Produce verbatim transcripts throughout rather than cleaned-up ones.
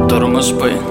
Durmuş boyun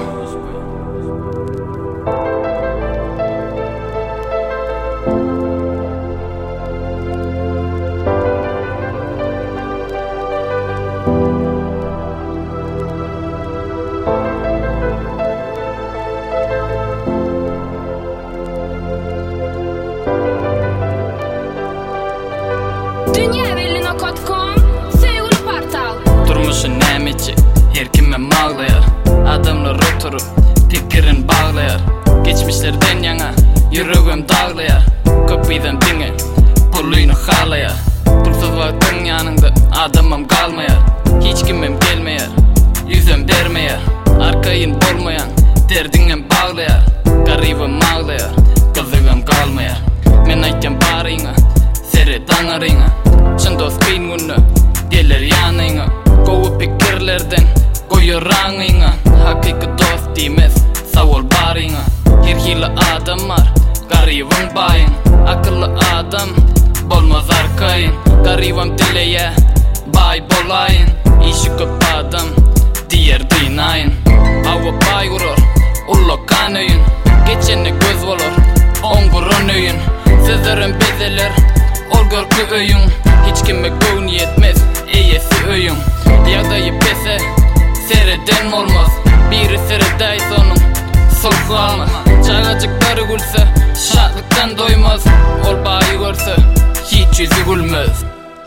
Dünýäwelin nokta com Seul portal. Durmuşun nämeçi her kime mağlayar. Adamlar oturup pikirin bağlayar. Geçmişlerden yana yüreğim dağlayar. Köpüyden dinge puluynu halayar. Pulsuz vaktin yanında adamım kalmayar. Hiç kimim gelmeyar, yüzüm vermeyar. Arkayın bolmayan derdingen bağlayar. Garibim ağlayar, kızıgım kalmayar. Men aytyan barıyna sere danarıyna. Çın dost kıyın günü gelir yanıyna. Kovu pikirlerden koyu rağıyna. Hakiki dost demez savol barıyna. Her hili adamlar garibim bayın. Akıllı adam bolmaz arkayın. Garibim dileye bay bolayın. İşi köp adam diğer dinayın. Ava bay vurur ullo kanıyın. Geçene göz olur ongur önüyün. Sözlerim bezeler olgörkü öyün. Hiç kime göğün yetmez eyesi öyün. Yağdayı pese sereden olmaz. Biri seredayız onun sulhu almaz. Çağacıkları gülse şatlıktan doymaz. Ol bayi görse hiç yüzü gülmez.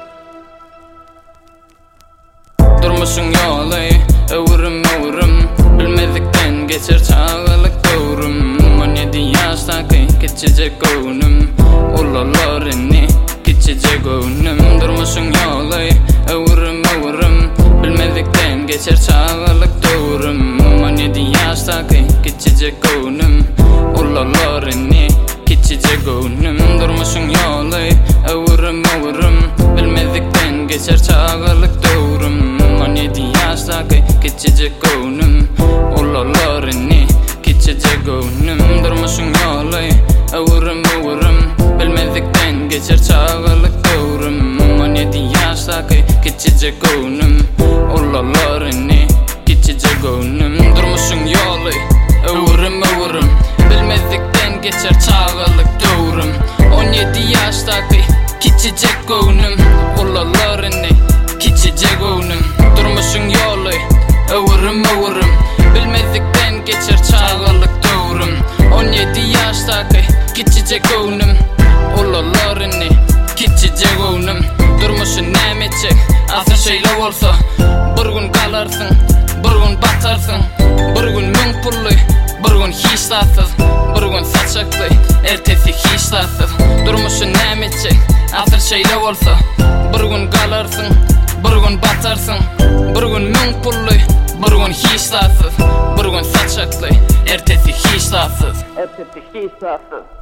Durmuşun yolu övrüm övrüm. Bilmezlikten geçer çağılık doğrum. on yedi yaştaki geçecek önüm. Ulalarını geçecek önüm. Durmuşun yolu övrüm övrüm. Bilmezlikten geçer çağılık doğrum. on yedi yaştaki geçecek önüm. Ulalarını geçecek önüm. Durmuşun yolu övrüm övrüm. Bilmezlikten geçer çağılık doğrum. on yedi yaştaki geçecek önüm. Ulalarını geçecek önüm. Durmuşun yolu övrüm övrüm. Bilmezlikten geçer çağılık doğrum. on yedi yaştaki geçecek önüm. Ulalarını geçecek önüm. Durmuşun yolu övrüm övrüm. Bilmezlikten geçer çağılık doğrum. on yedi yaştaki geçecek önüm. Ulalarını geçecek önüm. Durmuşun yolu övrüm övrüm. Bilmezlikten geçer çağılık doğrum. on yedi yaştaki geçecek önüm. Ulalarını geçecek önüm. Durmuşun nämeçek asıl şeyler olsa. Bir gün kalarsın, bir gün batarsın. Bir gün mün pully, bir gün hiç tatsız. Bir gün saçaklı, ertesi hiç tatsız. Durmuşun nämeçek asıl şeyler olsa. Bir gün kalarsın, bir gün batarsın. Bir gün mün pully, bir gün hiç tatsız. Bir gün saçaklı, ertesi hiç tatsız. Ertesi hiç tatsız.